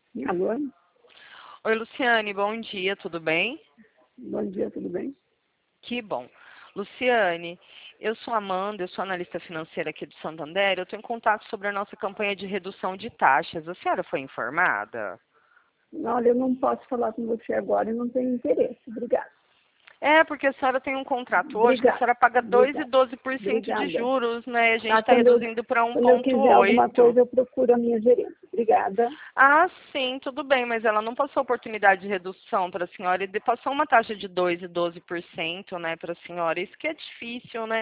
Alô? Oi, Luciane, bom dia, tudo bem? Bom dia, tudo bem? Que bom. Luciane, eu sou Amanda, eu sou analista financeira aqui do Santander. Eu estou em contato sobre a nossa campanha de redução de taxas. A senhora foi informada? Olha, eu não posso falar com você agora e não tenho interesse. Obrigada. É, porque a senhora tem um contrato hoje que a Obrigada. senhora paga Obrigada. 2,12% de Obrigada. juros, né? A gente Tá, está quando reduzindo para eu quiser alguma 1,8%. coisa, eu procuro a minha gerente. Obrigada. Ah, sim, tudo bem, mas ela não passou oportunidade de redução para a senhora e passou uma taxa de 2,12%, né, para a senhora. Isso que é difícil, né?